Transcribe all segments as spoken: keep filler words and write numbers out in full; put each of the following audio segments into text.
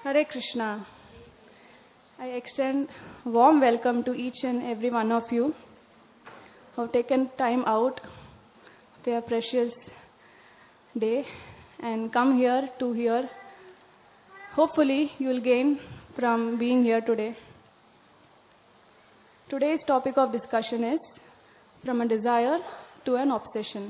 Hare Krishna. I extend warm welcome to each and every one of you who have taken time out of their precious day and come here to hear. Hopefully, you will gain from being here today. Today's topic of discussion is from a desire to an obsession.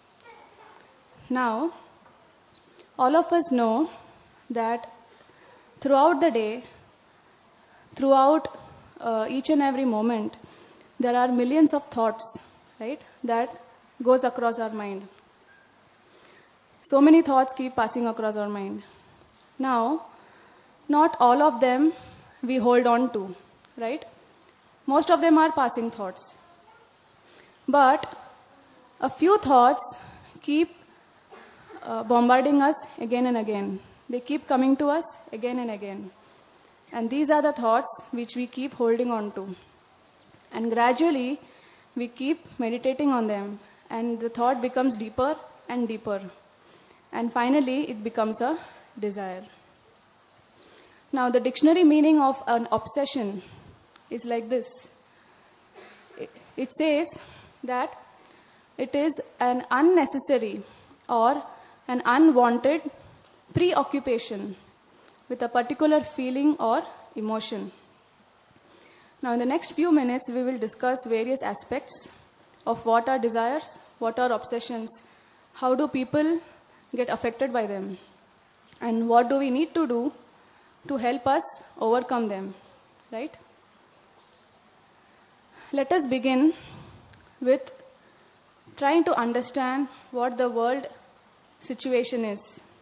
Now, all of us know that throughout the day, throughout uh, each and every moment, there are millions of thoughts, right, that goes across our mind. So many thoughts keep passing across our mind. Now, not all of them we hold on to, right? Most of them are passing thoughts. But a few thoughts keep uh, bombarding us again and again. They keep coming to us again and again. And these are the thoughts which we keep holding on to. And gradually, we keep meditating on them. And the thought becomes deeper and deeper. And finally, it becomes a desire. Now, the dictionary meaning of an obsession is like this. It says that it is an unnecessary or an unwanted preoccupation with a particular feeling or emotion. Now, in the next few minutes, we will discuss various aspects of what are desires, what are obsessions, how do people get affected by them, and what do we need to do to help us overcome them, right? Let us begin with trying to understand what the world situation is.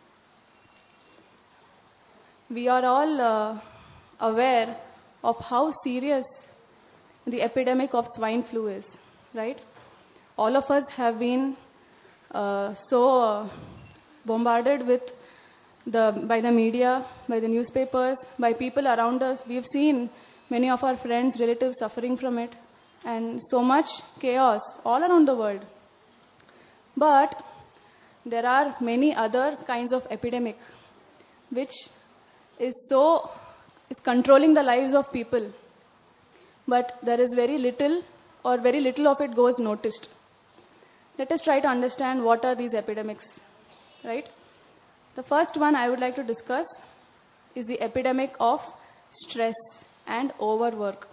We are all uh, aware of how serious the epidemic of swine flu is, right? All of us have been uh, so uh, bombarded with the by the media, by the newspapers, by people around us. We've seen many of our friends, relatives suffering from it, and so much chaos all around the world. But there are many other kinds of epidemic which is so is controlling the lives of people, but there is very little or very little of it goes noticed. Let us try to understand what are these epidemics, right? The first one I would like to discuss is the epidemic of stress and overwork.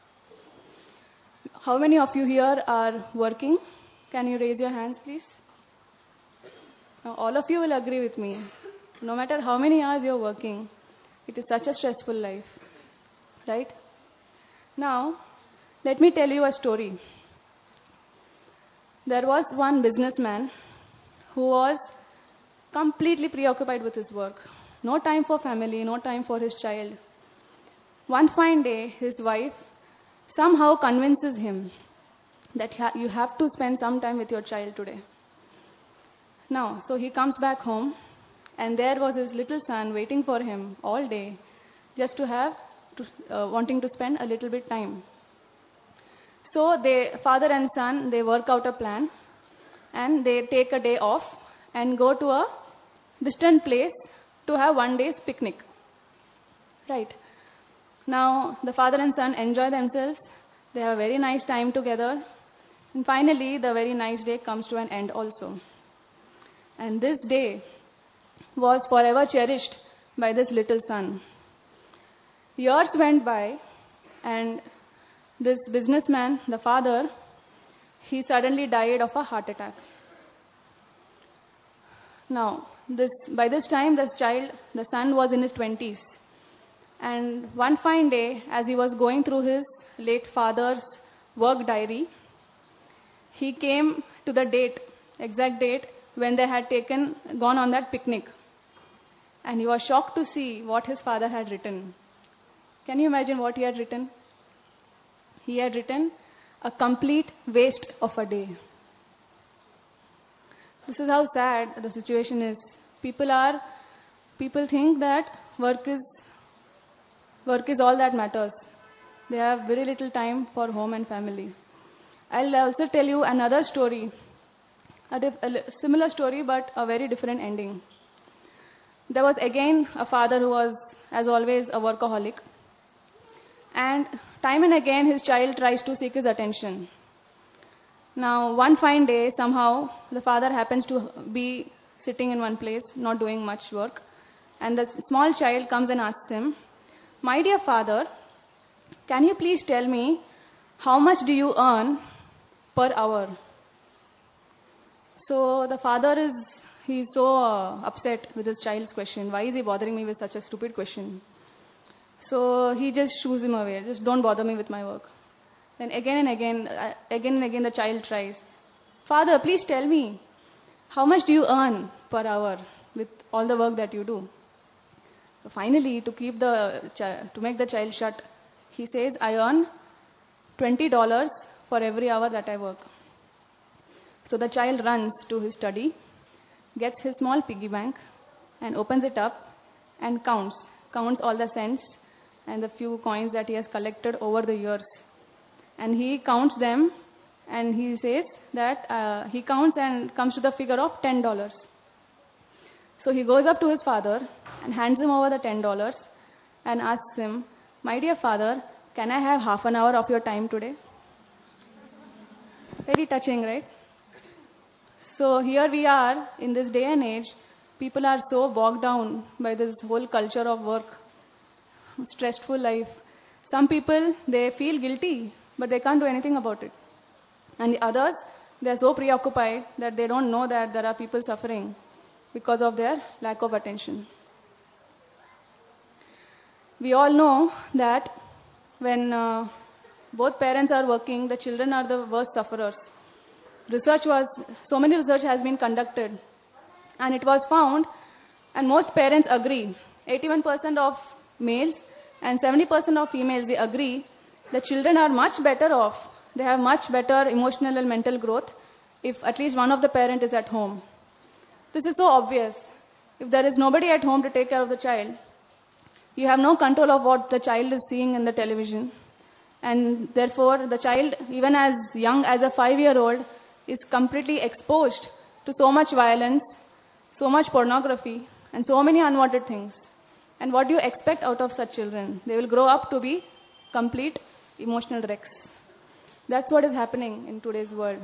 How many of you here are working? Can you raise your hands, please? Now, all of you will agree with me. No matter how many hours you're working, it is such a stressful life, right? Now, let me tell you a story. There was one businessman who was completely preoccupied with his work. No time for family, no time for his child. One fine day, his wife somehow convinces him that you have to spend some time with your child today. Now, so he comes back home, and there was his little son waiting for him all day, just to have, to, uh, wanting to spend a little bit time. So they, father and son, they work out a plan, and they take a day off and go to a distant place to have one day's picnic. Right. Now, the father and son enjoy themselves. They have a very nice time together. And finally, the very nice day comes to an end also. And this day was forever cherished by this little son. Years went by, and this businessman, the father, he suddenly died of a heart attack. Now, this, by this time, this child, the son was in his twenties. And one fine day, as he was going through his late father's work diary, he came to the date, exact date, when they had taken, gone on that picnic. And he was shocked to see what his father had written. Can you imagine what he had written? He had written, a complete waste of a day. This is how sad the situation is. People are, people think that work is, work is all that matters. They have very little time for home and family. I'll also tell you another story, a, dif- a similar story but a very different ending. There was again a father who was as always, a workaholic. And time and again, his child tries to seek his attention. Now, one fine day, somehow, the father happens to be sitting in one place, not doing much work. And the small child comes and asks him, "My dear father, can you please tell me how much do you earn per hour?" So the father is, he's so uh, upset with his child's question. Why is he bothering me with such a stupid question? So he just shoos him away. Just don't bother me with my work. Then again and again, uh, again and again the child tries. "Father, please tell me, how much do you earn per hour with all the work that you do?" So finally, to keep the chi- to make the child shut, he says, "I earn twenty dollars for every hour that I work." So the child runs to his study, gets his small piggy bank, and opens it up and counts, counts all the cents and the few coins that he has collected over the years. And he counts them, and he says that uh, he counts and comes to the figure of ten dollars. So he goes up to his father and hands him over the ten dollars and asks him, "My dear father, can I have half an hour of your time today?" Very touching, right? So here we are, in this day and age, people are so bogged down by this whole culture of work, stressful life. Some people, they feel guilty, but they can't do anything about it. And the others, they are so preoccupied that they don't know that there are people suffering because of their lack of attention. We all know that when uh, both parents are working, the children are the worst sufferers. Research was, so many research has been conducted, and it was found, and most parents agree, eighty-one percent of males and seventy percent of females, they agree, the children are much better off. They have much better emotional and mental growth if at least one of the parent is at home. This is so obvious. If there is nobody at home to take care of the child, you have no control of what the child is seeing in the television. And therefore, the child, even as young as a five-year-old, is completely exposed to so much violence, so much pornography, and so many unwanted things. And what do you expect out of such children? They will grow up to be complete emotional wrecks. That's what is happening in today's world.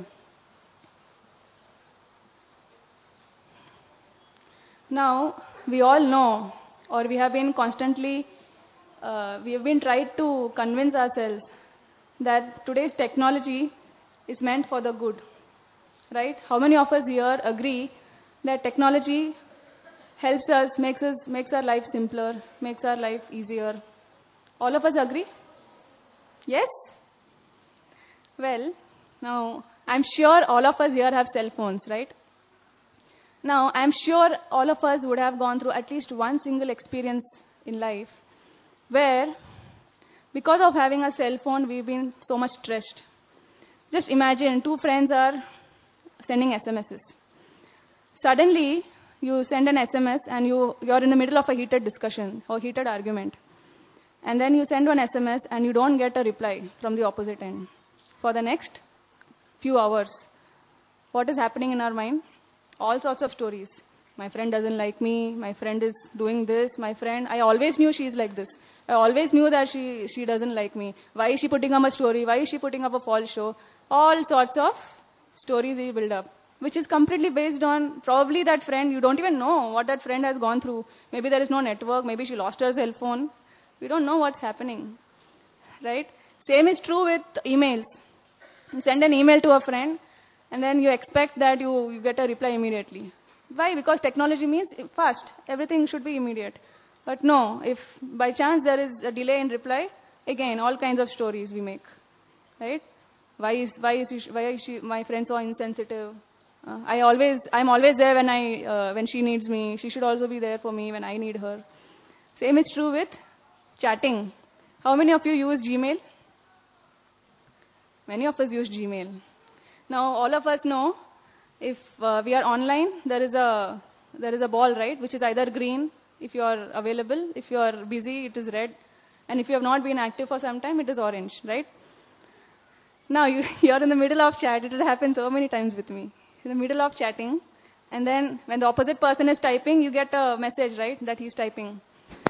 Now, we all know, or we have been constantly, uh, we have been tried to convince ourselves that today's technology is meant for the good, right? How many of us here agree that technology helps us, makes us, makes our life simpler, makes our life easier? All of us agree? Yes? Well, now, I'm sure all of us here have cell phones, right? Now, I'm sure all of us would have gone through at least one single experience in life where, because of having a cell phone, we've been so much stressed. Just imagine two friends are sending S M Ses. Suddenly, you send an S M S and you, you're in the middle of a heated discussion or heated argument. And then you send one S M S and you don't get a reply from the opposite end for the next few hours. What is happening in our mind? All sorts of stories. My friend doesn't like me. My friend is doing this. My friend, I always knew she's like this. I always knew that she, she doesn't like me. Why is she putting up a story? Why is she putting up a false show? All sorts of stories we build up, which is completely based on probably that friend. You don't even know what that friend has gone through. Maybe there is no network. Maybe she lost her cell phone. We don't know what's happening, right? Same is true with emails. You send an email to a friend, and then you expect that you, you get a reply immediately. Why? Because technology means fast. Everything should be immediate. But no, if by chance there is a delay in reply, again, all kinds of stories we make, right? Why is, why is, she, why is she, my friend so insensitive? Uh, I always, I'm always there when, I, uh, when she needs me. She should also be there for me when I need her. Same is true with chatting. How many of you use Gmail? Many of us use Gmail. Now, all of us know if uh, we are online, there is a there is a ball, right, which is either green if you are available, if you are busy, it is red, and if you have not been active for some time, it is orange, right? Now, you, you are in the middle of chat. It has happened so many times with me. In the middle of chatting, and then when the opposite person is typing, you get a message, right, that he's typing.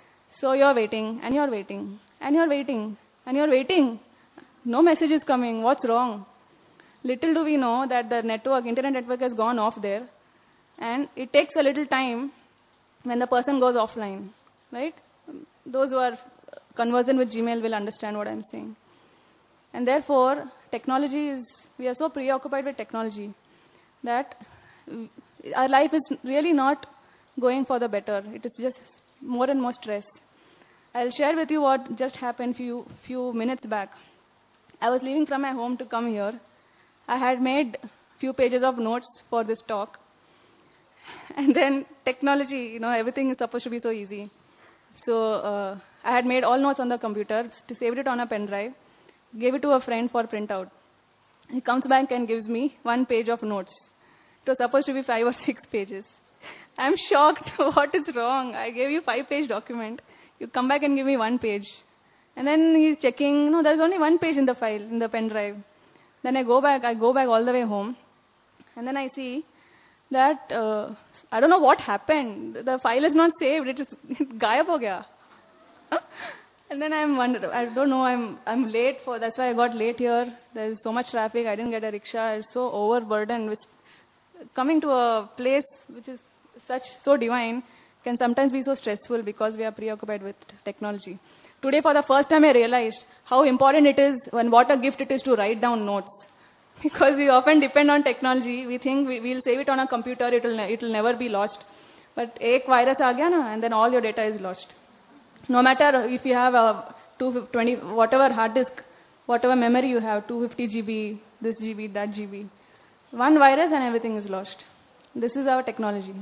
So you're waiting, and you're waiting, and you're waiting, and you're waiting. No message is coming. What's wrong? Little do we know that the network, internet network has gone off there, and it takes a little time when the person goes offline, right? Those who are conversant with Gmail will understand what I'm saying. And therefore, technology is, we are so preoccupied with technology that our life is really not going for the better. It is just more and more stress. I'll share with you what just happened few few minutes back. I was leaving from my home to come here. I had made few pages of notes for this talk. And then technology, you know, everything is supposed to be so easy. So uh, I had made all notes on the computer, to saved it on a pen drive, gave it to a friend for printout. He comes back and gives me one page of notes. It was supposed to be five or six pages. I'm shocked. What is wrong? I gave you five-page document. You come back and give me one page. And then he's checking, no, there's only one page in the file, in the pen drive. Then I go back, I go back all the way home. And then I see that, uh, I don't know what happened. The file is not saved. It is gayab ho gaya. And then I'm wondering, I don't know, I'm I'm late for, that's why I got late here. There's so much traffic, I didn't get a rickshaw. I was so overburdened, which coming to a place which is such, so divine, can sometimes be so stressful because we are preoccupied with technology. Today, for the first time, I realized how important it is and what a gift it is to write down notes. Because we often depend on technology. We think we, we'll save it on a computer, it will it will never be lost. But ek virus aa gaya na, and then all your data is lost. No matter if you have a two twenty, whatever hard disk, whatever memory you have, two fifty G B, this G B, that G B. One virus and everything is lost. This is our technology.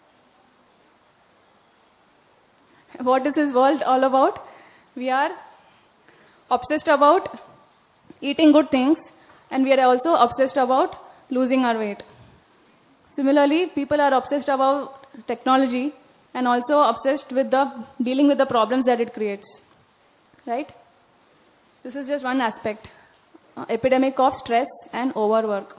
What is this world all about? We are obsessed about eating good things, and we are also obsessed about losing our weight. Similarly, people are obsessed about technology and also obsessed with the dealing with the problems that it creates. Right? This is just one aspect. Uh, epidemic of stress and overwork.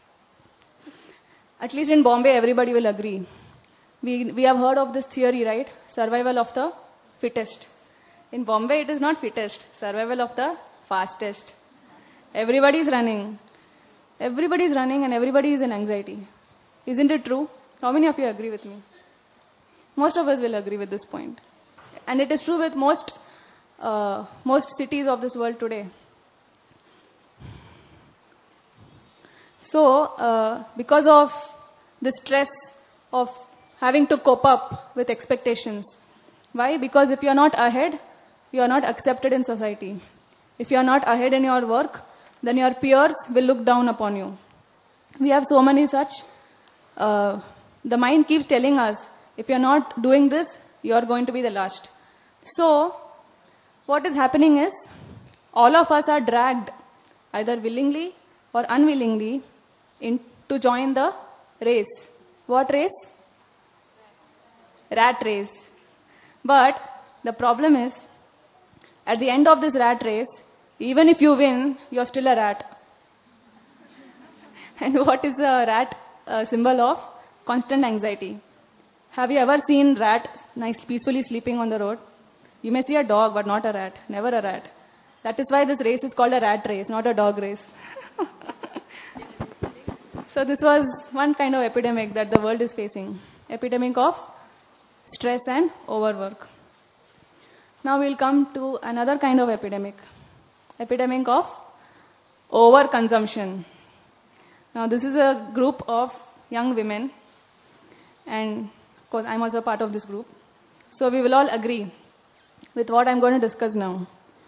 At least in Bombay, everybody will agree. We, we have heard of this theory, right? Survival of the fittest. In Bombay, it is not fittest. Survival of the fastest. Everybody is running. Everybody is running and everybody is in anxiety. Isn't it true? How many of you agree with me? Most of us will agree with this point. And it is true with most, uh, most cities of this world today. So, uh, because of the stress of having to cope up with expectations. Why? Because if you are not ahead, you are not accepted in society. If you are not ahead in your work, then your peers will look down upon you. We have so many such. Uh, the mind keeps telling us, if you are not doing this, you are going to be the last. So, what is happening is, all of us are dragged, either willingly or unwillingly, in, to join the race. What race? Rat race. But the problem is, at the end of this rat race, even if you win, you're still a rat. And what is the rat uh, symbol of? Constant anxiety. Have you ever seen rat nice peacefully sleeping on the road? You may see a dog, but not a rat. Never a rat. That is why this race is called a rat race, not a dog race. So this was one kind of epidemic that the world is facing. Epidemic of stress and overwork. Now we'll come to another kind of epidemic. Epidemic of overconsumption. Now this is a group of young women, and of course I'm also part of this group. So we will all agree with what I'm going to discuss now.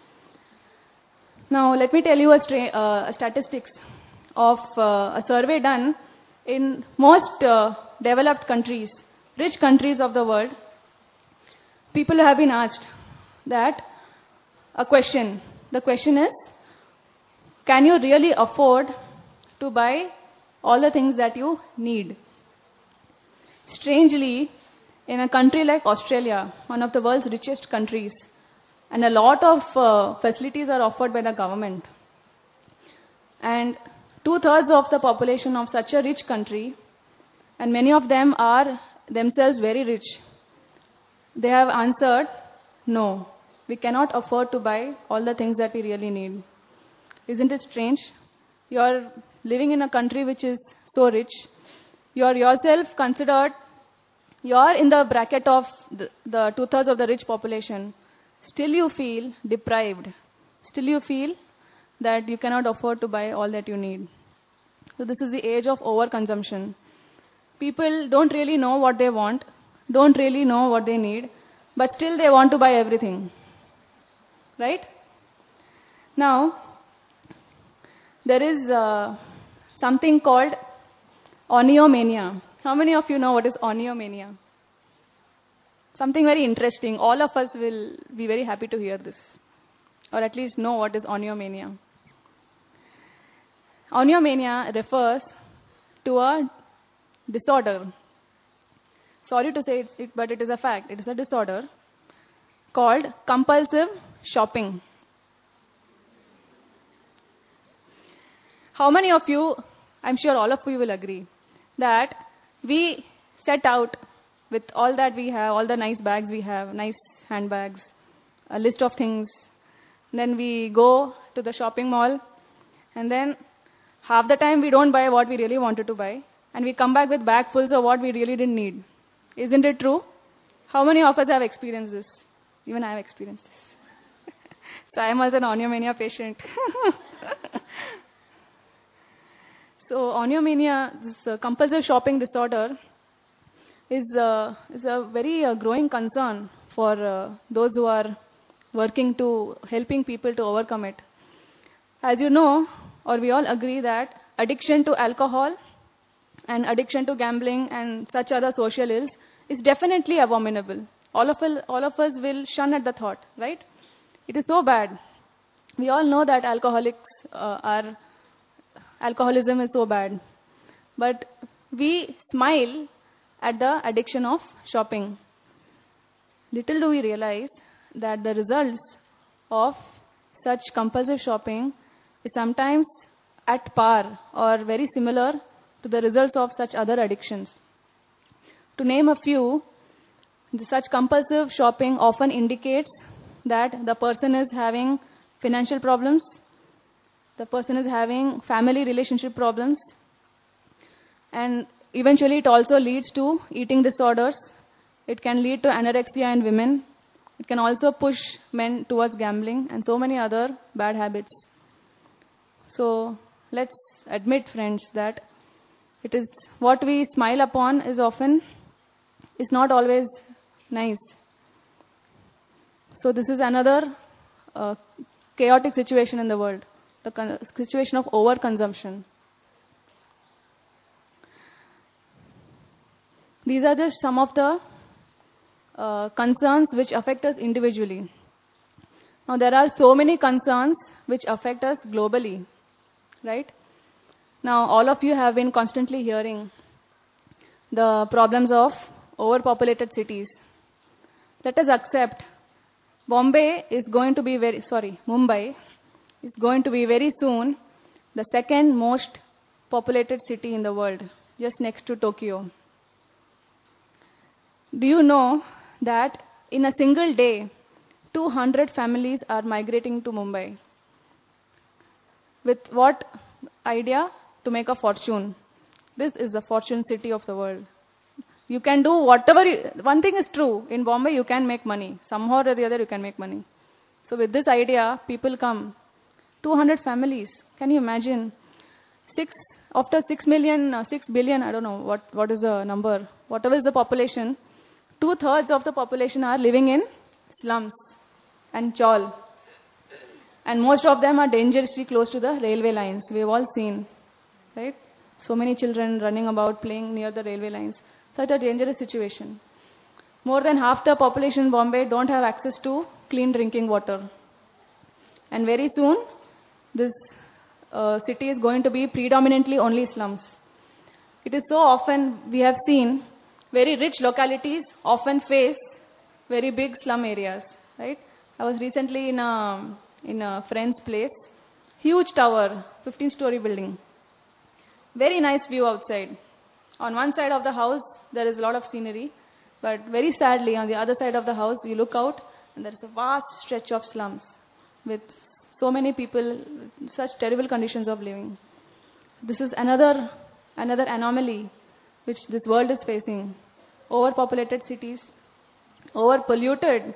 Now let me tell you a, uh, a statistics of uh, a survey done in most uh, developed countries, rich countries of the world. People have been asked that a question. The question is, can you really afford to buy all the things that you need? Strangely, in a country like Australia, one of the world's richest countries, and a lot of uh, facilities are offered by the government. And two-thirds of the population of such a rich country, and many of them are themselves very rich, they have answered No, we cannot afford to buy all the things that we really need. Isn't it strange? You're living in a country which is so rich. You're yourself considered, you're in the bracket of the, the two-thirds of the rich population. Still you feel deprived. Still you feel that you cannot afford to buy all that you need. So this is the age of overconsumption. People don't really know what they want, don't really know what they need, but still they want to buy everything. Right? Now, there is uh, something called oniomania. How many of you know what is oniomania? Something very interesting. All of us will be very happy to hear this, or at least know what is oniomania. Oniomania refers to a disorder. Sorry to say it, but it is a fact. It is a disorder called compulsive shopping. How many of you, I'm sure all of you will agree, that we set out with all that we have, all the nice bags we have, nice handbags, a list of things. Then we go to the shopping mall, and then half the time we don't buy what we really wanted to buy, and we come back with bag fulls of what we really didn't need. Isn't it true? How many of us have experienced this? Even I have experienced this. So I am also an oniomania patient. So oniomania, this uh, compulsive shopping disorder, is, uh, is a very uh, growing concern for uh, those who are working to helping people to overcome it. As you know, or we all agree that addiction to alcohol and addiction to gambling and such other social ills is definitely abominable. All of, all of us will shun at the thought, right? It is so bad. We all know that alcoholics uh, are, alcoholism is so bad. But we smile at the addiction of shopping. Little do we realize that the results of such compulsive shopping is sometimes at par or very similar to the results of such other addictions. To name a few, such compulsive shopping often indicates that the person is having financial problems, the person is having family relationship problems, and eventually it also leads to eating disorders. It can lead to anorexia in women. It can also push men towards gambling and so many other bad habits. So let's admit, friends, that it is what we smile upon is often, is not always nice. So this is another uh, chaotic situation in the world, the con- situation of overconsumption. These are just some of the uh, concerns which affect us individually. Now there are so many concerns which affect us globally, right? Now all of you have been constantly hearing the problems of overpopulated cities. Let us accept Bombay is going to be very, sorry, Mumbai is going to be very soon the second most populated city in the world, just next to Tokyo. Do you know that in a single day, two hundred families are migrating to Mumbai? With what idea? To make a fortune. This is the fortune city of the world. You can do whatever, you, one thing is true, in Bombay you can make money. Somehow or the other you can make money. So with this idea, people come. two hundred families, can you imagine? Six, after six million, uh, six billion, I don't know what, what is the number, whatever is the population, two-thirds of the population are living in slums and chawl. And most of them are dangerously close to the railway lines. We've all seen, right? So many children running about playing near the railway lines. Such a dangerous situation. More than half the population in Bombay don't have access to clean drinking water. And very soon, this uh, city is going to be predominantly only slums. It is so often, we have seen, very rich localities often face very big slum areas, right? I was recently in a, in a friend's place, huge tower, fifteen-story building. Very nice view outside. On one side of the house, there is a lot of scenery, but very sadly, on the other side of the house, you look out, and there is a vast stretch of slums with so many people, such terrible conditions of living. This is another, another anomaly which this world is facing. Overpopulated cities, overpolluted.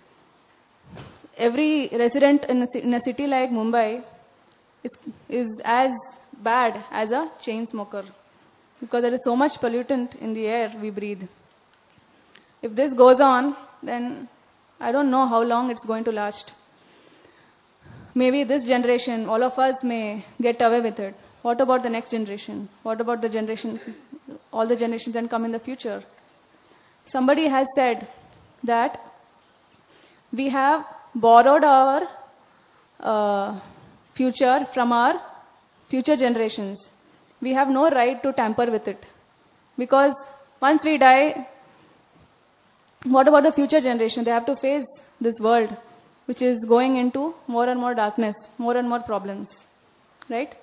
Every resident in a, in a city like Mumbai is, is as bad as a chain smoker because there is so much pollutant in the air we breathe. If this goes on, then I don't know how long it's going to last. Maybe this generation, all of us may get away with it. What about the next generation? What about the generation, all the generations that come in the future? Somebody has said that we have borrowed our uh, future from our future generations. We have no right to tamper with it. Because once we die, what about the future generation? They have to face this world, which is going into more and more darkness, more and more problems, right?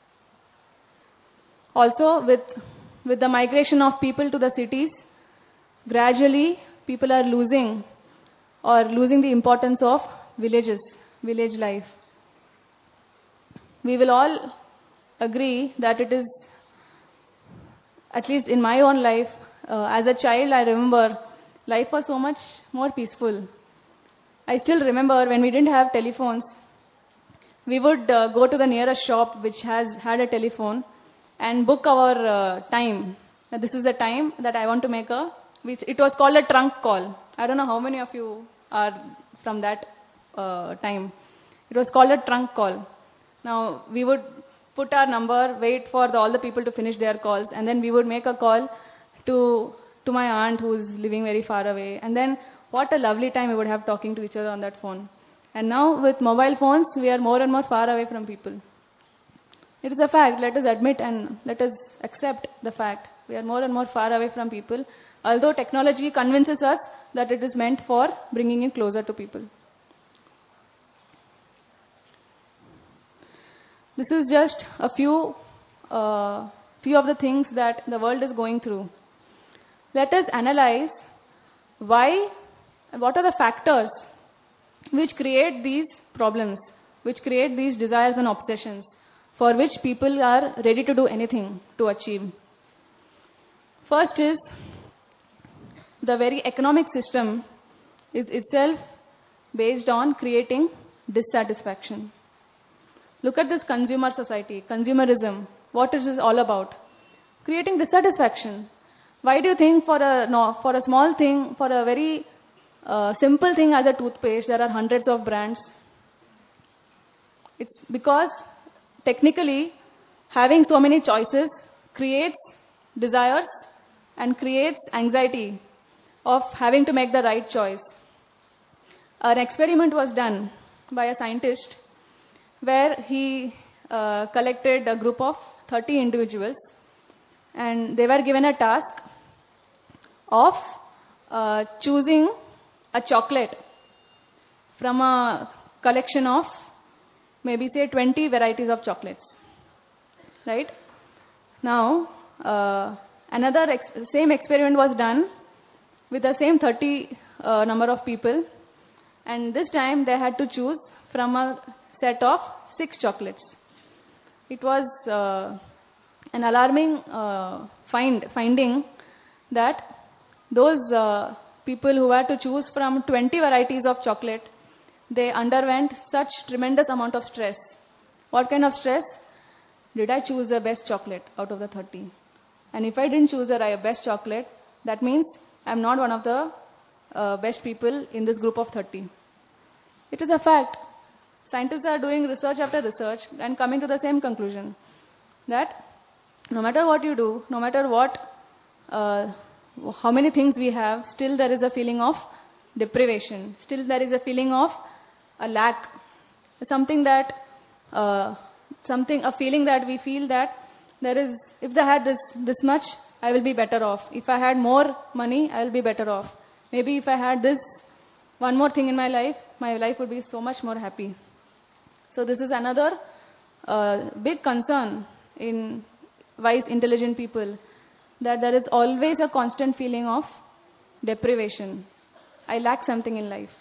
Also, with, with the migration of people to the cities, gradually people are losing or losing the importance of villages, village life. We will all agree that it is, at least in my own life, uh, as a child I remember life was so much more peaceful. I still remember when we didn't have telephones, we would uh, go to the nearest shop which has had a telephone and book our uh, time. Now, this is the time that I want to make a, which it was called a trunk call. I don't know how many of you are from that uh, time. It was called a trunk call. Now, we would put our number, wait for the, all the people to finish their calls, and then we would make a call to, to my aunt who's living very far away. And then what a lovely time we would have talking to each other on that phone. And now with mobile phones, we are more and more far away from people. It is a fact. Let us admit and let us accept the fact. We are more and more far away from people, although technology convinces us that it is meant for bringing you closer to people. This is just a few, uh, few of the things that the world is going through. Let us analyze why, what are the factors which create these problems, which create these desires and obsessions, for which people are ready to do anything to achieve. First is, the very economic system is itself based on creating dissatisfaction. Look at this consumer society, consumerism. What is this all about? Creating dissatisfaction. Why do you think for a, no, for a small thing, for a very uh, simple thing as a toothpaste, there are hundreds of brands? It's because technically having so many choices creates desires and creates anxiety of having to make the right choice. An experiment was done by a scientist where he uh, collected a group of thirty individuals and they were given a task of uh, choosing a chocolate from a collection of maybe say twenty varieties of chocolates, right? Now, uh, another ex same experiment was done with the same thirty uh, number of people, and this time they had to choose from a set of six chocolates. It was uh, an alarming uh, find, finding that those uh, people who had to choose from twenty varieties of chocolate, they underwent such tremendous amount of stress. What kind of stress? Did I choose the best chocolate out of the thirty? And if I didn't choose the best chocolate, that means I'm not one of the uh, best people in this group of thirty. It is a fact. Scientists are doing research after research and coming to the same conclusion that no matter what you do, no matter what, uh, how many things we have, still there is a feeling of deprivation. Still there is a feeling of a lack. Something that, uh, something, a feeling that we feel that there is, if I had this, this much, I will be better off. If I had more money, I will be better off. Maybe if I had this, one more thing in my life, my life would be so much more happy. So this is another uh, big concern in wise, intelligent people, that there is always a constant feeling of deprivation. I lack something in life.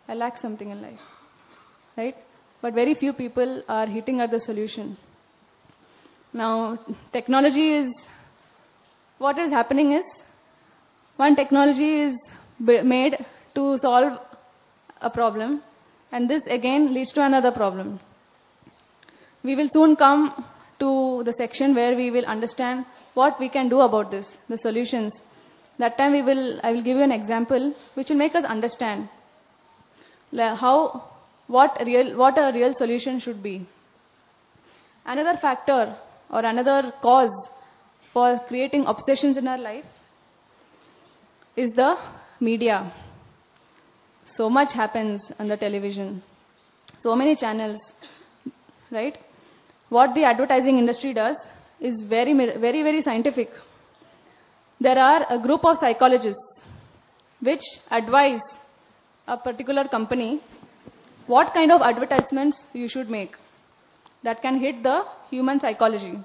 I lack something in life, right? But very few people are hitting at the solution. Now, technology is, what is happening is, one technology is made to solve a problem, and this again leads to another problem. We will soon come to the section where we will understand what we can do about this, the solutions. That time we will, I will give you an example which will make us understand how, what, real, what a real solution should be. Another factor or another cause for creating obsessions in our life is the media. So much happens on the television, so many channels, right? What the advertising industry does is very, very, very scientific. There are a group of psychologists which advise a particular company what kind of advertisements you should make that can hit the human psychology.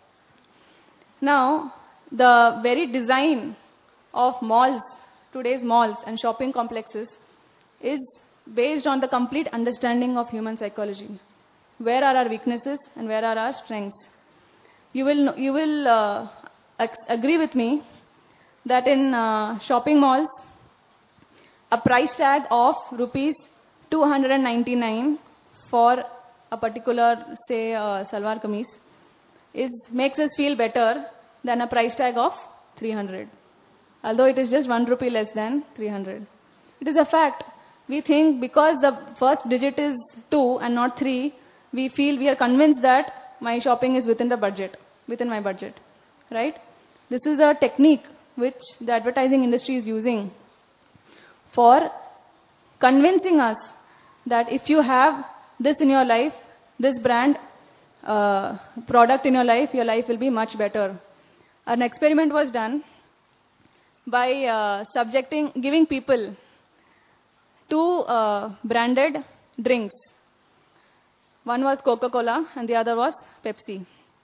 Now, the very design of malls, today's malls and shopping complexes, is based on the complete understanding of human psychology. Where are our weaknesses and where are our strengths? You will, you will uh, agree with me that in uh, shopping malls, a price tag of rupees two hundred ninety-nine for a particular, say, uh, salwar kameez is, makes us feel better than a price tag of three hundred. Although it is just one rupee less than three hundred. It is a fact. We think because the first digit is two and not three, we feel, we are convinced that my shopping is within the budget, within my budget, right? This is a technique which the advertising industry is using for convincing us that if you have this in your life, this brand uh, product in your life, your life will be much better. An experiment was done by uh, subjecting, giving people two uh, branded drinks. One was Coca-Cola and the other was Pepsi.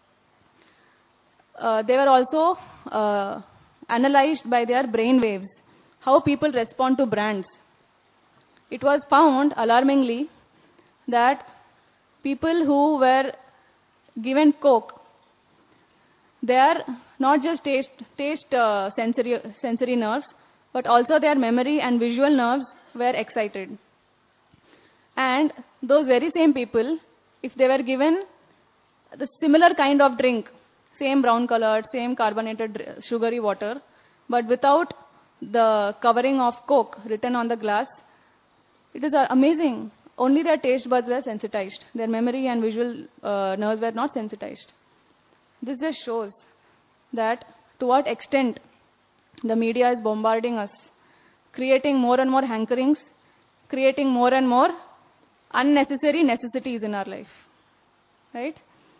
Uh, they were also uh, analyzed by their brain waves, how people respond to brands. It was found, alarmingly, that people who were given Coke, they are not just taste, taste uh, sensory, sensory nerves, but also their memory and visual nerves were excited. And those very same people, if they were given the similar kind of drink, same brown colored, same carbonated sugary water, but without the covering of Coke written on the glass, it is amazing. Only their taste buds were sensitized. Their memory and visual uh, nerves were not sensitized. This just shows that to what extent the media is bombarding us, creating more and more hankerings, creating more and more unnecessary necessities in our life, right?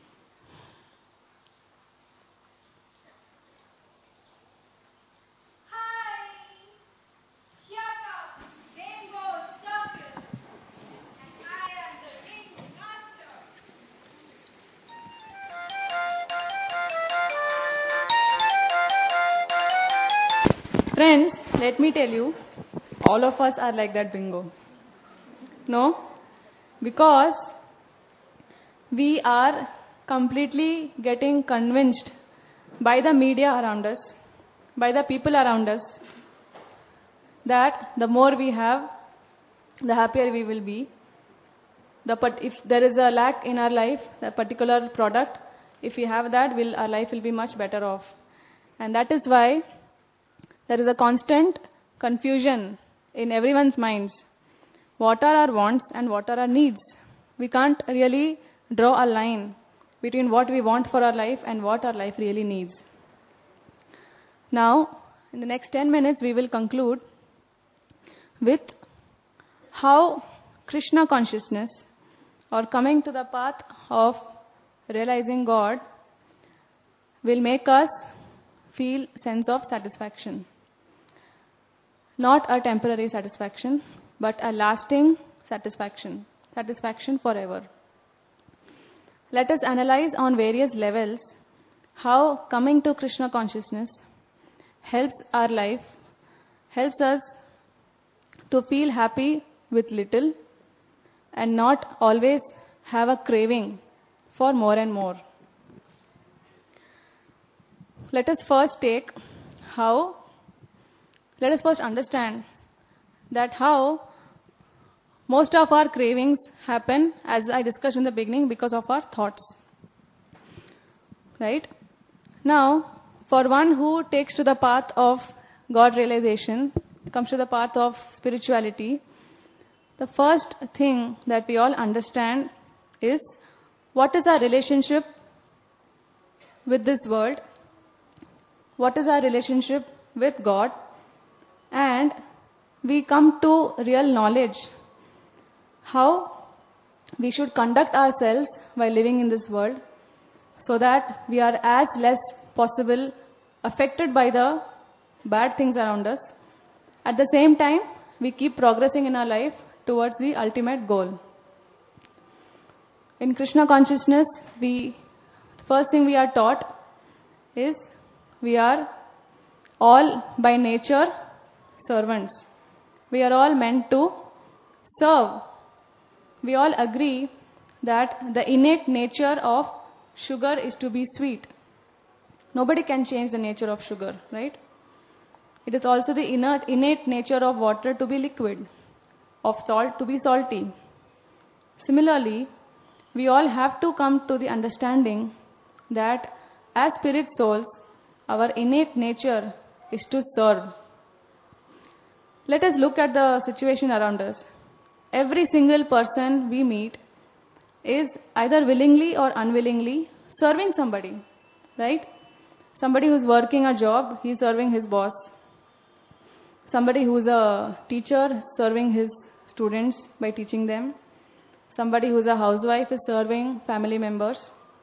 Friends, let me tell you, all of us are like that bingo. No? Because we are completely getting convinced by the media around us, by the people around us, that the more we have, the happier we will be. The, if there is a lack in our life, a particular product, if we have that, we'll, our life will be much better off. And that is why there is a constant confusion in everyone's minds. What are our wants and what are our needs? We can't really draw a line between what we want for our life and what our life really needs. Now, in the next ten minutes, we will conclude with how Krishna consciousness, or coming to the path of realizing God, will make us feel sense of satisfaction. Not a temporary satisfaction, but a lasting satisfaction, satisfaction forever. Let us analyze on various levels how coming to Krishna consciousness helps our life, helps us to feel happy with little and not always have a craving for more and more. Let us first take how, let us first understand that how most of our cravings happen, as I discussed in the beginning, because of our thoughts. Right? Now, for one who takes to the path of God realization, comes to the path of spirituality, the first thing that we all understand is what is our relationship with this world, what is our relationship with God, and we come to real knowledge how we should conduct ourselves while living in this world so that we are as less possible affected by the bad things around us. At the same time, we keep progressing in our life towards the ultimate goal. In Krishna consciousness, we, first thing we are taught is we are all by nature servants. We are all meant to serve. We all agree that the innate nature of sugar is to be sweet. Nobody can change the nature of sugar, right? It is also the inert, innate nature of water to be liquid, of salt to be salty. Similarly, we all have to come to the understanding that as spirit souls, our innate nature is to serve. Let us look at the situation around us. Every single person we meet is either willingly or unwillingly serving somebody, right? Somebody who's working a job, he's serving his boss. Somebody who's a teacher serving his students by teaching them. Somebody who's a housewife is serving family members.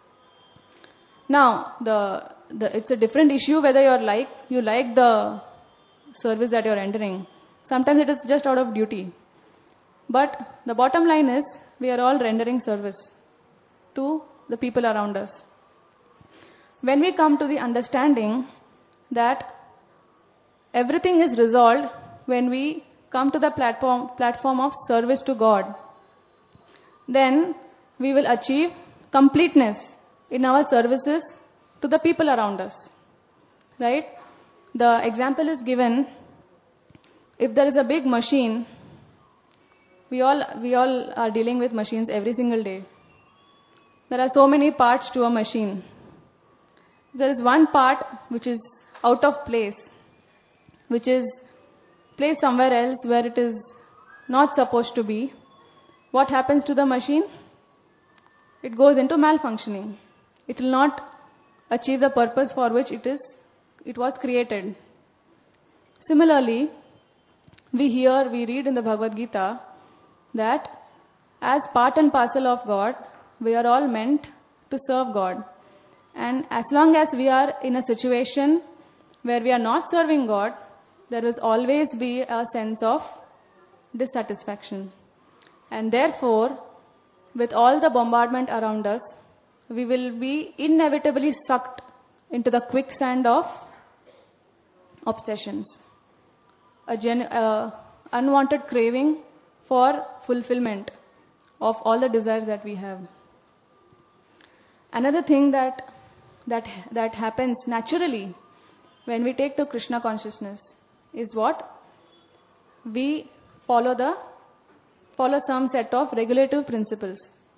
Now, the, the, it's a different issue whether you're like, you like the service that you're entering. Sometimes it is just out of duty. But the bottom line is, we are all rendering service to the people around us. When we come to the understanding that everything is resolved when we come to the platform, platform of service to God, then we will achieve completeness in our services to the people around us. Right? The example is given, if there is a big machine, we all, we all are dealing with machines every single day. There are so many parts to a machine. There is one part which is out of place, which is placed somewhere else where it is not supposed to be. What happens to the machine? It goes into malfunctioning. It will not achieve the purpose for which it is, it was created. Similarly, we hear, we read in the Bhagavad Gita that as part and parcel of God, we are all meant to serve God. And as long as we are in a situation where we are not serving God, there will always be a sense of dissatisfaction. And therefore, with all the bombardment around us, we will be inevitably sucked into the quicksand of obsessions. A gen- uh, unwanted craving for fulfillment of all the desires that we have. Another thing that that that happens naturally when we take to Krishna consciousness is what? We follow the follow some set of regulative principles.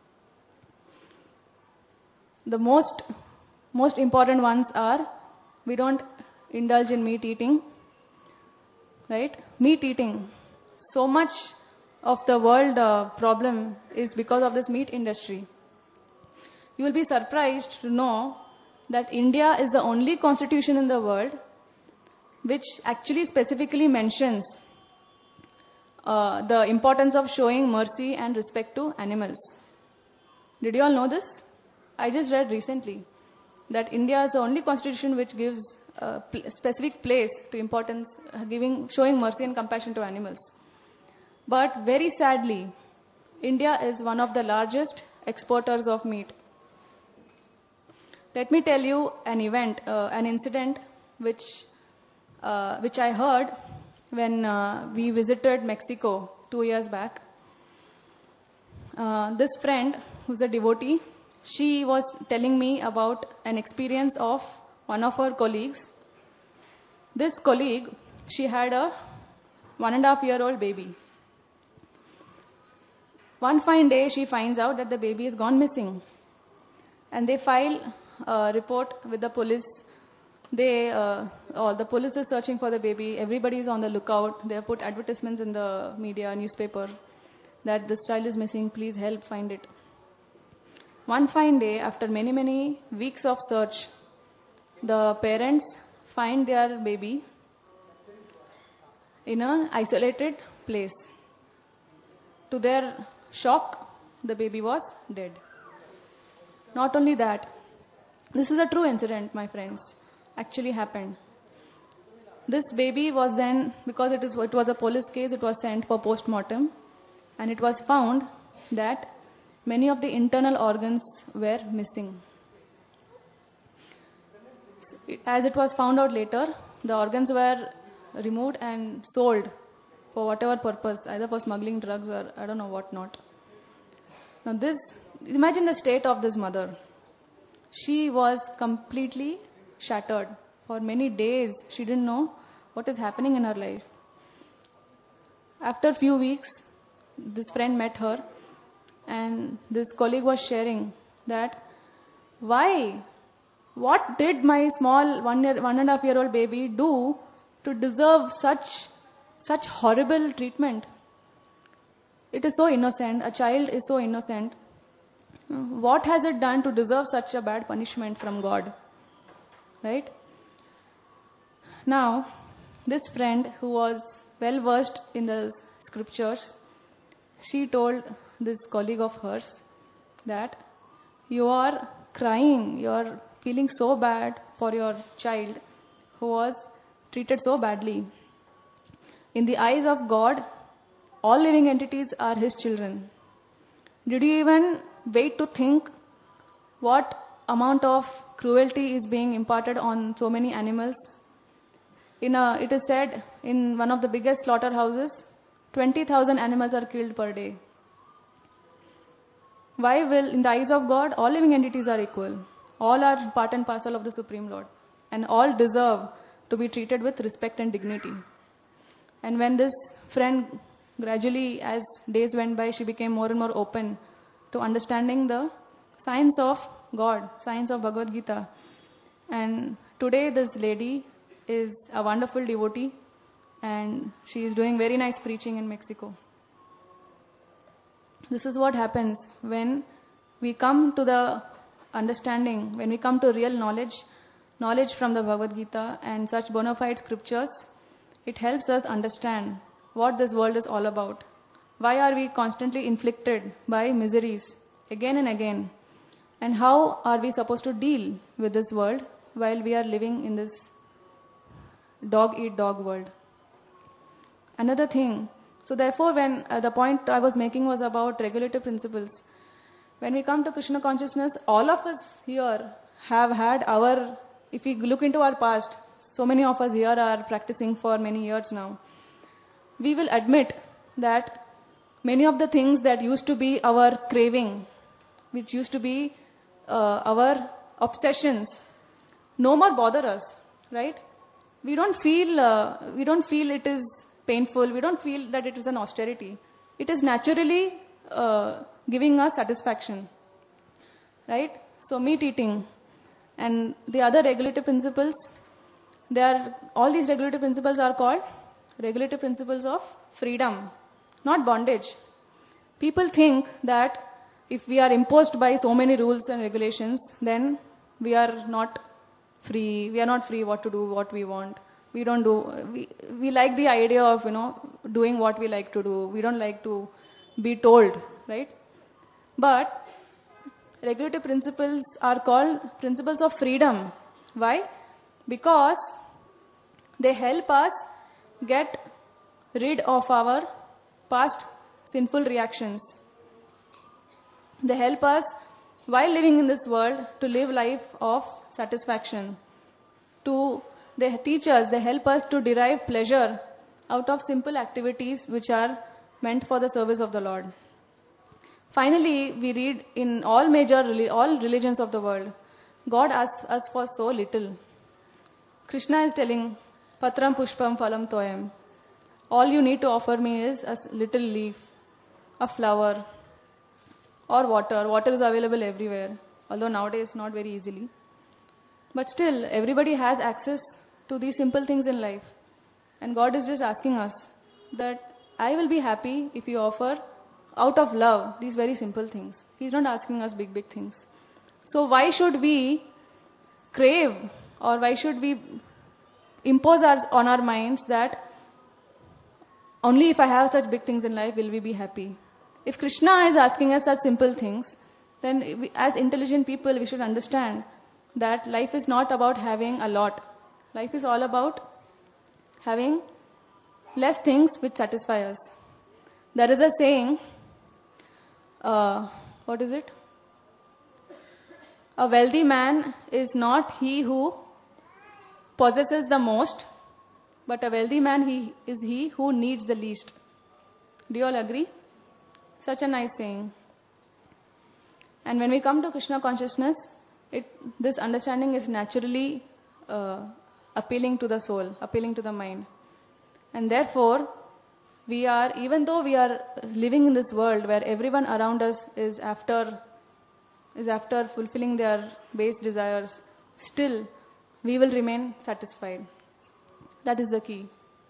The most most important ones are, we don't indulge in meat eating, right? Meat eating. So much of the world uh, problem is because of this meat industry. You will be surprised to know that India is the only constitution in the world which actually specifically mentions uh, the importance of showing mercy and respect to animals. Did you all know this? I just read recently that India is the only constitution which gives a pl- specific place to importance, uh, giving, showing mercy and compassion to animals. But very sadly, India is one of the largest exporters of meat. Let me tell you an event, uh, an incident which, uh, which I heard when uh, we visited Mexico two years back. Uh, this friend, who's a devotee, she was telling me about an experience of one of her colleagues. This colleague, she had a one and a half year old baby. One fine day, she finds out that the baby has gone missing. And they file a report with the police. They, uh, oh, the police is searching for the baby. Everybody is on the lookout. They have put advertisements in the media, newspaper, that this child is missing, please help find it. One fine day, after many, many weeks of search, the parents find their baby in an isolated place. To their shock, the baby was dead. Not only that, this is a true incident, my friends, actually happened. This baby was then, because it, is, it was a police case, it was sent for post-mortem, and it was found that many of the internal organs were missing. As it was found out later, the organs were removed and sold for whatever purpose, either for smuggling drugs or I don't know what not. Now this, imagine the state of this mother. She was completely shattered. For many days, she didn't know what is happening in her life. After a few weeks, this friend met her, and this colleague was sharing that, why? What did my small one year, one and a half year old baby do to deserve such, such horrible treatment? It is so innocent. A child is so innocent. What has it done to deserve such a bad punishment from God? Right? Now, this friend who was well versed in the scriptures, she told this colleague of hers that you are crying, you are feeling so bad for your child who was treated so badly. In the eyes of God, all living entities are His children. Did you even wait to think what amount of cruelty is being imparted on so many animals? In a, it is said in one of the biggest slaughterhouses, twenty thousand animals are killed per day. Why will, in the eyes of God, all living entities are equal. All are part and parcel of the Supreme Lord. And all deserve to be treated with respect and dignity. And when this friend gradually, as days went by, she became more and more open to understanding the science of God, science of Bhagavad Gita. And today this lady is a wonderful devotee, and she is doing very nice preaching in Mexico. This is what happens when we come to the understanding, when we come to real knowledge, knowledge from the Bhagavad Gita and such bona fide scriptures. It helps us understand what this world is all about. Why are we constantly inflicted by miseries again and again? And how are we supposed to deal with this world while we are living in this dog-eat-dog world? Another thing, so therefore when uh, the point I was making was about regulative principles. When we come to Krishna consciousness, all of us here have had our, if we look into our past, so many of us here are practicing for many years now. We will admit that many of the things that used to be our craving, which used to be uh, our obsessions, no more bother us, right? We don't feel, uh, we don't feel it is painful. We don't feel that it is an austerity. It is naturally uh, giving us satisfaction, right? So meat eating and the other regulative principles, they are, all these regulative principles are called regulative principles of freedom, not bondage. People think that if we are imposed by so many rules and regulations, then we are not free. We are not free what to do, what we want. We don't do, we, we like the idea of, you know, doing what we like to do. We don't like to be told, right? But regulative principles are called principles of freedom. Why? Because they help us get rid of our past sinful reactions. They help us, while living in this world, to live life of satisfaction. To, they teach us, they help us to derive pleasure out of simple activities which are meant for the service of the Lord. Finally, we read in all major, all religions of the world, God asks us for so little. Krishna is telling, Patram Pushpam Phalam Toyam. All you need to offer me is a little leaf, a flower, or water. Water is available everywhere, although nowadays not very easily. But still, everybody has access to these simple things in life. And God is just asking us that I will be happy if you offer out of love these very simple things. He's not asking us big, big things. So why should we crave, or why should we impose our, on our minds that only if I have such big things in life will we be happy? If Krishna is asking us such simple things, then we, as intelligent people, we should understand that life is not about having a lot. Life is all about having less things which satisfy us. There is a saying, uh, what is it? A wealthy man is not he who possesses the most, but a wealthy man he is he who needs the least. Do you all agree? Such a nice saying. And when we come to Krishna consciousness, it, this understanding is naturally uh, appealing to the soul, appealing to the mind. And therefore, we are, even though we are living in this world where everyone around us is after, is after fulfilling their base desires, still we will remain satisfied. That is the key.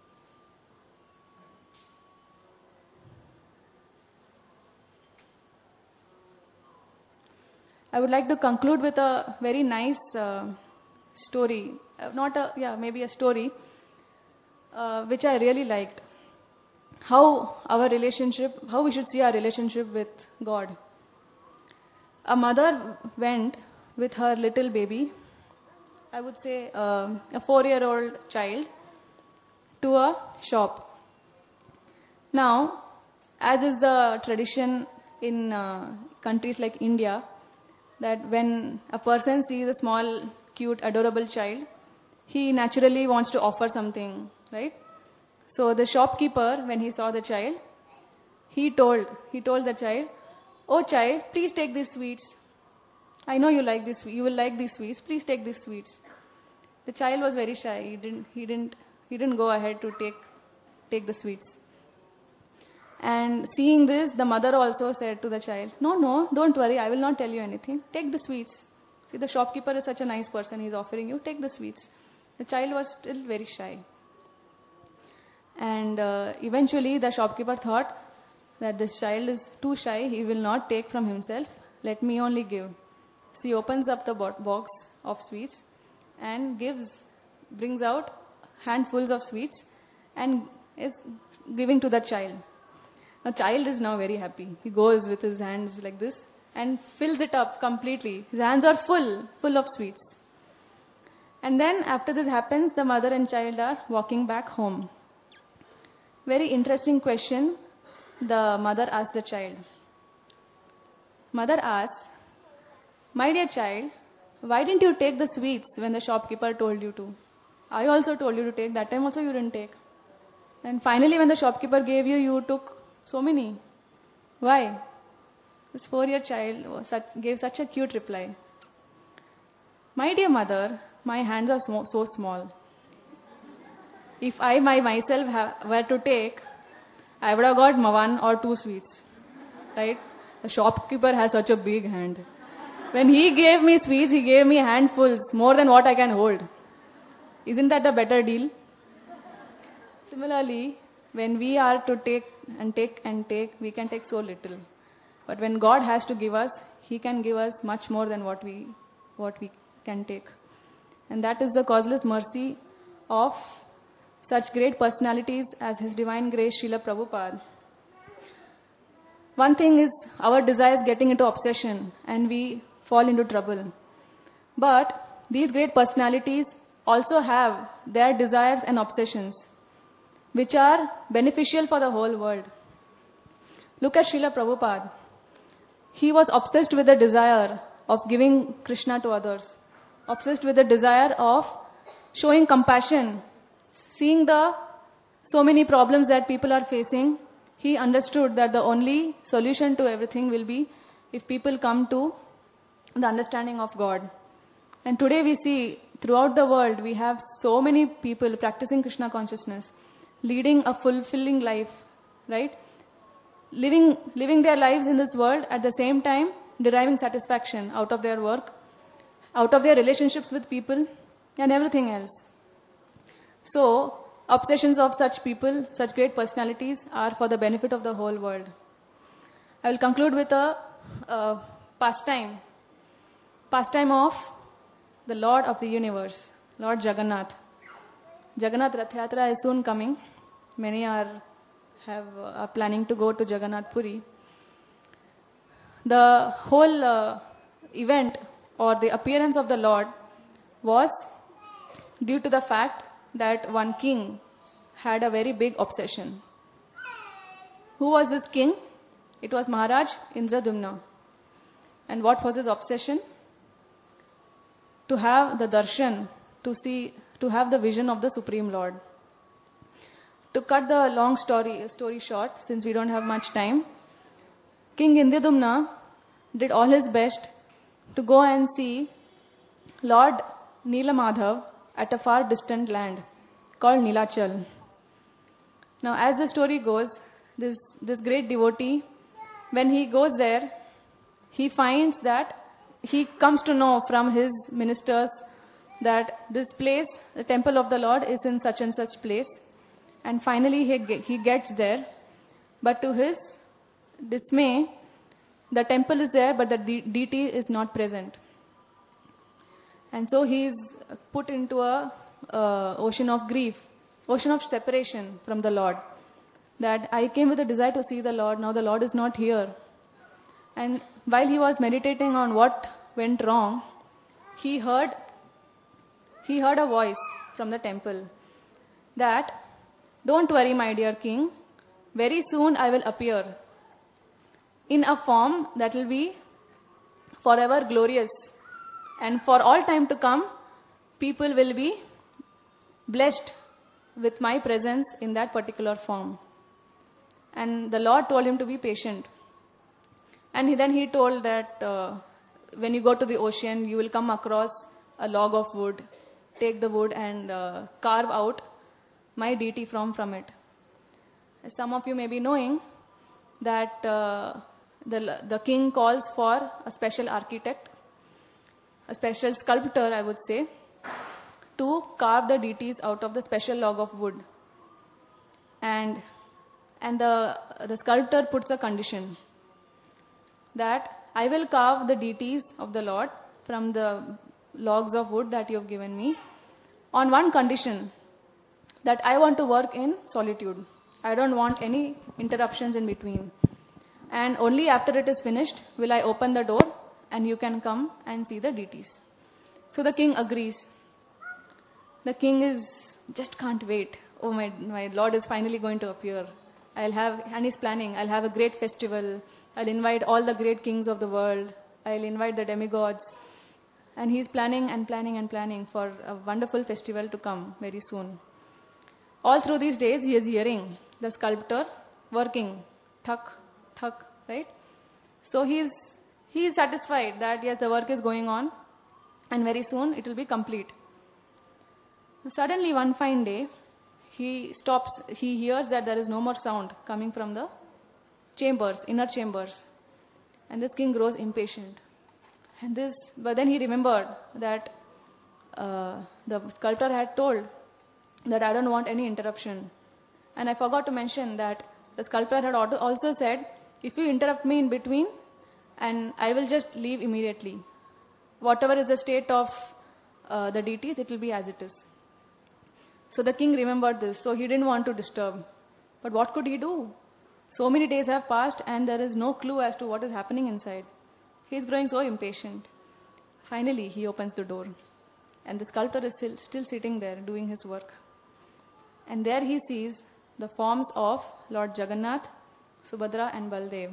I would like to conclude with a very nice uh, story, uh, not a, yeah, maybe a story, uh, which I really liked. How our relationship, how we should see our relationship with God. A mother went with her little baby, I would say uh, a four-year-old child, to a shop. Now, as is the tradition in uh, countries like India, that when a person sees a small, cute, adorable child, he naturally wants to offer something, right? So the shopkeeper, when he saw the child, he told, he told the child, "Oh child, please take these sweets. I know you like this, you will like these sweets. Please take these sweets." The child was very shy. He didn't, he didn't, he didn't go ahead to take, take the sweets. And seeing this, the mother also said to the child, "No, no, don't worry. I will not tell you anything. Take the sweets. See, the shopkeeper is such a nice person. He's offering you. Take the sweets." The child was still very shy. And uh, eventually the shopkeeper thought that this child is too shy, he will not take from himself, let me only give. So he opens up the box of sweets and gives, brings out handfuls of sweets and is giving to the child. The child is now very happy. He goes with his hands like this and fills it up completely. His hands are full, full of sweets. And then after this happens, the mother and child are walking back home. Very interesting question the mother asked the child. Mother asked, "My dear child, why didn't you take the sweets when the shopkeeper told you to? I also told you to take. That time also you didn't take. And finally when the shopkeeper gave you, you took so many. Why?" This four-year child was such, gave such a cute reply. "My dear mother, my hands are so, so small. If I my myself have, were to take, I would have got one or two sweets, right? The shopkeeper has such a big hand. When he gave me sweets, he gave me handfuls, more than what I can hold. Isn't that a better deal?" Similarly, when we are to take and take and take, we can take so little. But when God has to give us, He can give us much more than what we, what we can take. And that is the causeless mercy of such great personalities as His Divine Grace Srila Prabhupada. One thing is our desires getting into obsession and we fall into trouble. But these great personalities also have their desires and obsessions, which are beneficial for the whole world. Look at Srila Prabhupada. He was obsessed with the desire of giving Krishna to others, obsessed with the desire of showing compassion, seeing the so many problems that people are facing he understood that the only solution to everything will be if people come to the understanding of God. And today we see throughout the world, we have so many people practicing Krishna consciousness, leading a fulfilling life, right? Living, living their lives in this world, at the same time deriving satisfaction out of their work, out of their relationships with people, and everything else. So, obsessions of such people, such great personalities, are for the benefit of the whole world. I will conclude with a uh, pastime, pastime of the Lord of the universe, Lord Jagannath. Jagannath Rath Yatra is soon coming. Many are have uh, are planning to go to Jagannath Puri. The whole uh, event or the appearance of the Lord was due to the fact that one king had a very big obsession. Who was this king? It was Maharaj Indradumna. And what was his obsession? To have the darshan, to see, to have the vision of the Supreme Lord. To cut the long story, story short, since we don't have much time, King Indradumna did all his best to go and see Lord Neelamadhav at a far distant land called Nilachal. Now, as the story goes, this, this great devotee, when he goes there, he finds that he comes to know from his ministers that this place, the temple of the Lord, is in such and such place. And finally he, he gets there. But to his dismay, the temple is there, but the de- deity is not present. And so he is put into a uh, ocean of grief, ocean of separation from the Lord. That I came with a desire to see the Lord, now the Lord is not here. And while he was meditating on what went wrong, he heard, he heard a voice from the temple that, "Don't worry, my dear king, very soon I will appear in a form that will be forever glorious. And for all time to come, people will be blessed with my presence in that particular form." And the Lord told him to be patient. And he, then he told that uh, when you go to the ocean, you will come across a log of wood. Take the wood and uh, carve out my deity from, from it. Some of you may be knowing that uh, the, the king calls for a special architect, a special sculptor, I would say, to carve the deities out of the special log of wood. And, and the, the sculptor puts a condition that I will carve the deities of the Lord from the logs of wood that you have given me on one condition, that I want to work in solitude. I don't want any interruptions in between. And only after it is finished will I open the door and you can come and see the deities. So the king agrees. The king is just can't wait. Oh, my, my Lord is finally going to appear. I'll have, and he's planning, I'll have a great festival. I'll invite all the great kings of the world. I'll invite the demigods. And he's planning and planning and planning for a wonderful festival to come very soon. All through these days, he is hearing the sculptor working, thuk, thuk, right? So he is, he is satisfied that yes, the work is going on and very soon it will be complete. Suddenly one fine day, he stops, he hears that there is no more sound coming from the chambers, inner chambers. And this king grows impatient. And this, but then he remembered that uh, the sculptor had told that I don't want any interruption. And I forgot to mention that the sculptor had also said, if you interrupt me in between, and I will just leave immediately. Whatever is the state of uh, the deities, it will be as it is. So the king remembered this, so he didn't want to disturb. But what could he do? So many days have passed and there is no clue as to what is happening inside. He is growing so impatient. Finally, he opens the door. And the sculptor is still, still sitting there doing his work. And there he sees the forms of Lord Jagannath, Subhadra and Baldev.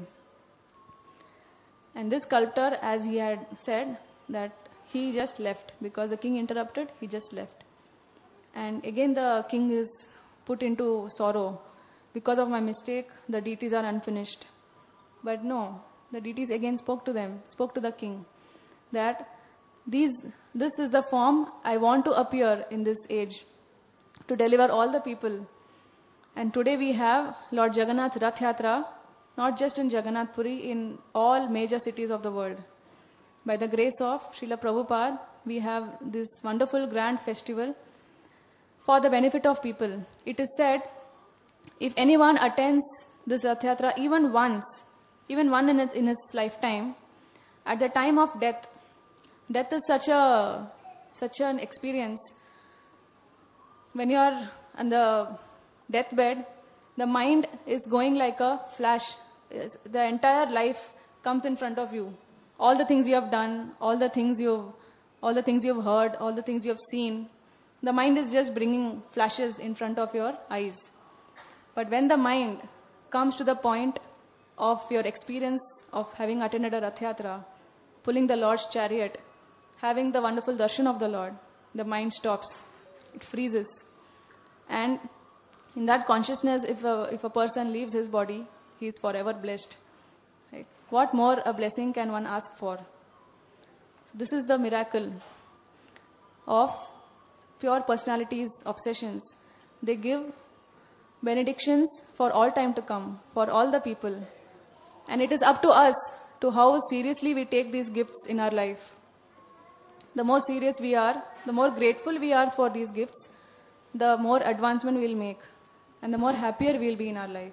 And this sculptor, as he had said, that he just left because the king interrupted, he just left. And again the king is put into sorrow because of my mistake, the deities are unfinished. But no, the deities again spoke to them, spoke to the king, that these, this is the form I want to appear in this age, to deliver all the people. And today we have Lord Jagannath Rath Yatra, not just in Jagannath Puri, in all major cities of the world. By the grace of Srila Prabhupada, we have this wonderful grand festival for the benefit of people. It is said, if anyone attends this Rath Yatra even once, even one in his, in his lifetime, at the time of death, death is such a such an experience. When you are on the deathbed, the mind is going like a flash. The entire life comes in front of you. All the things you have done, all the things you've, all the things you've heard, all the things you have seen, the mind is just bringing flashes in front of your eyes. But when the mind comes to the point of your experience of having attended a Rath Yatra, pulling the Lord's chariot, having the wonderful darshan of the Lord, the mind stops, it freezes. And in that consciousness, if a, if a person leaves his body, he is forever blessed. Right? What more a blessing can one ask for? So this is the miracle of pure personalities' obsessions. They give benedictions for all time to come, for all the people. And it is up to us to how seriously we take these gifts in our life. The more serious we are, the more grateful we are for these gifts, the more advancement we'll make, and the more happier we'll be in our life.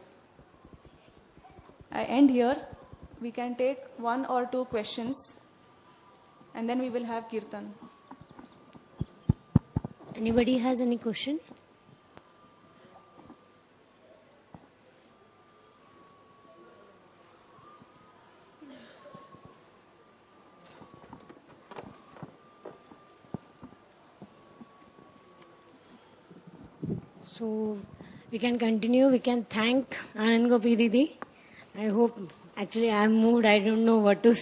I end here. We can take one or two questions, and then we will have Kirtan. Anybody has any question? So we can continue. We can thank Anand Gopi Didi. I hope, actually I am moved. I don't know what to